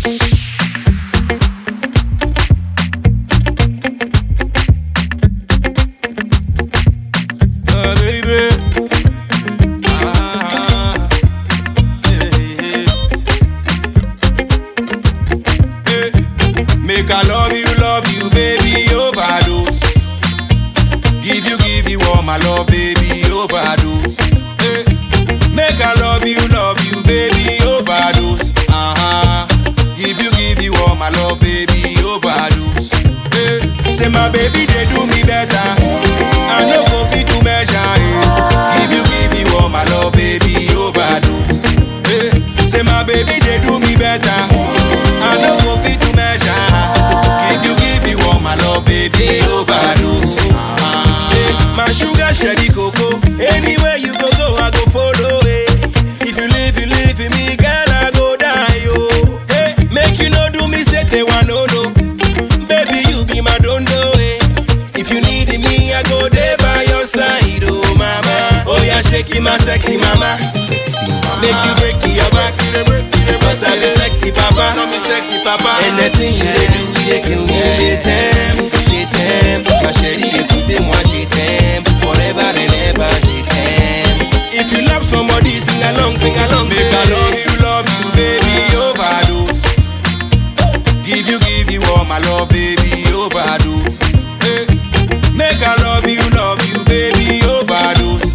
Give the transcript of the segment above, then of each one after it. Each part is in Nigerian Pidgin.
Make I love you, baby, overdose. Give you all my love, baby, overdose. Hey. Make I love you, baby, overdose. Give you all my love, baby, overdose. Hey. Say my baby, they do me better. I no go fit to measure. Hey. Give you all my love, baby, overdose. Hey. Say my baby, they do me better. I no go fit to measure. Give you all my love, baby, overdose. My sugar, sherry, cocoa. Anywhere you go, I go follow it. If you leave me, girl, I go die, yo. Hey, make you no do me, say they want no. Baby, you be my dondo, eh. If you need me, I go there by your side, oh mama. Oh yeah, shaking my sexy mama. Sexy mama. Make you break your back, cause I be sexy papa. Anything you do, they kill me. Je t'aime, ma chérie, écoutez-moi, je t'aime. Forever and ever, je t'aime. If you love somebody, sing along. Make I love you, baby, overdose. Give you all my love, baby, overdose. Hey. Make I love you, baby, overdose.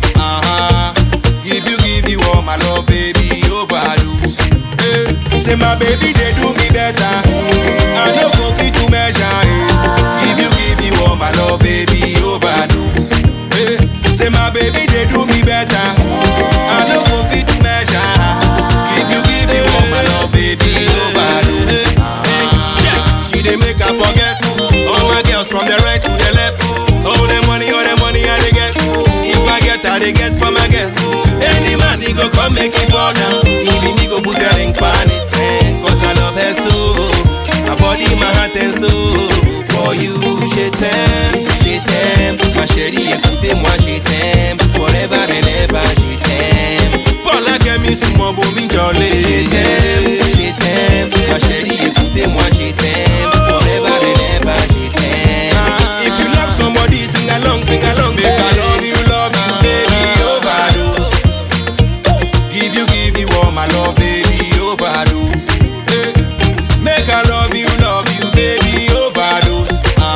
Give you all my love, baby, overdose. Hey. Say my baby, they do me better. I no go fit to measure. Hey. Give you all my love, baby, overdose. Hey. Say my baby, they do me better. I no go fit to measure. Give you all my love, baby, overdose. Hey. Yeah. She dey make her forget. All my girls from the right to the left. All the money I dey get. If I get, I dey get from again. Any man he go come make it fall down. Even me go put a ring on it. Cause I love her so. My body, my heart and soul. For you, je t'aime, ma chérie, écoutez-moi, je t'aime. Forever and ever, je t'aime. Pour la gamine sous mon beau minjolé. Je t'aime, ma chérie, écoutez-moi, je t'aime. Forever and ever, je t'aime. If you love somebody, sing along. Make I love you, baby, overdose. Give you all my love, baby, overdose. Hey. Make I love you, baby, overdose.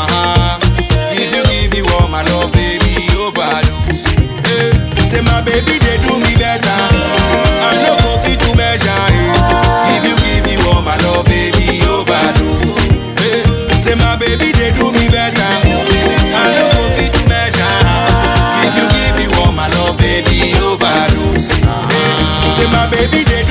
Give you all my love, baby, overdose. Hey. Say my baby, they do me better. I no go fit to measure. Hey. Give you all my love, baby, overdose. Hey. Say my baby, they do me better. I no go fit to measure. Give you all my love, baby, overdose. Hey. Say my baby, they